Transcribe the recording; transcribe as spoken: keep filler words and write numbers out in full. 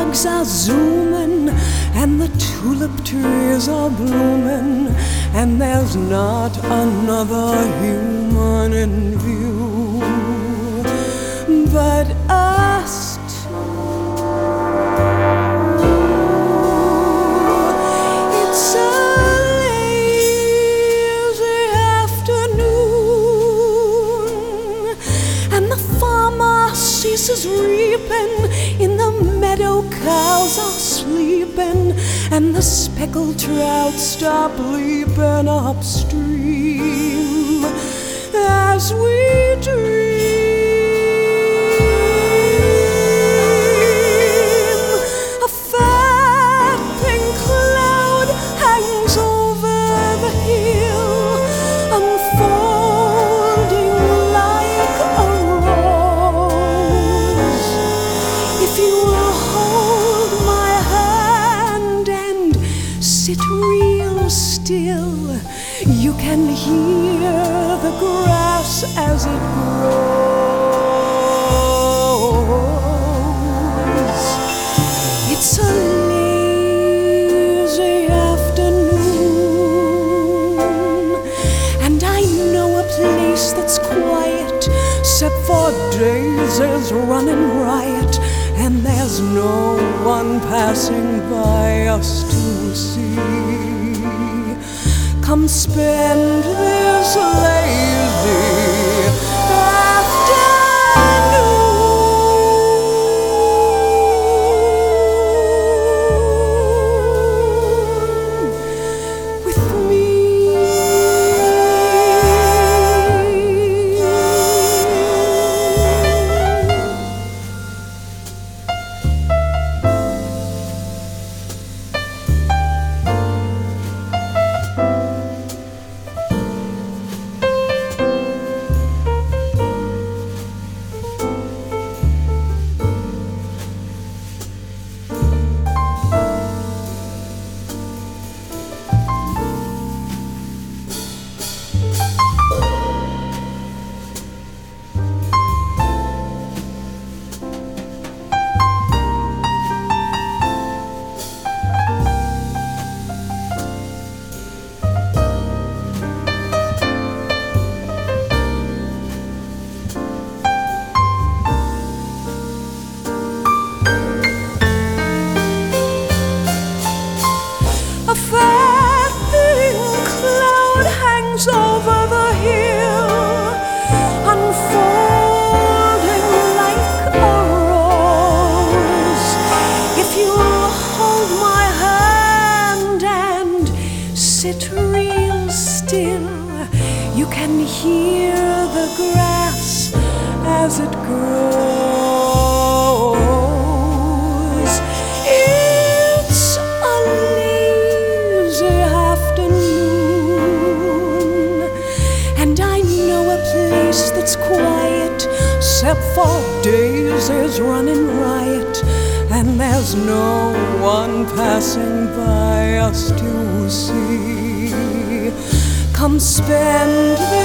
bugs are zooming, and the tulip trees are blooming, and there's not another human in view but us two. It's a lazy afternoon, and the farmer ceases reaping, in the meadow cows are sleeping, and the speckled trout stop leaping upstream as we dream. A fat pink cloud hangs over the hill, unfolding like a rose. If you will hold my hand and sit real still, you can hear the grass as it grows. It's a lazy afternoon, and I know a place that's quiet, except for daisies running riot, and there's no one passing by us to see. Come spend this lazy afternoon with me. A fat pink cloud hangs over the hill, unfolding like a rose. If you'll hold my hand and sit real still, you can hear the grass as it grows. It's a lazy afternoon, and I know a place that's quiet, except for daisies running riot, and there's no one passing by us to see. Come spend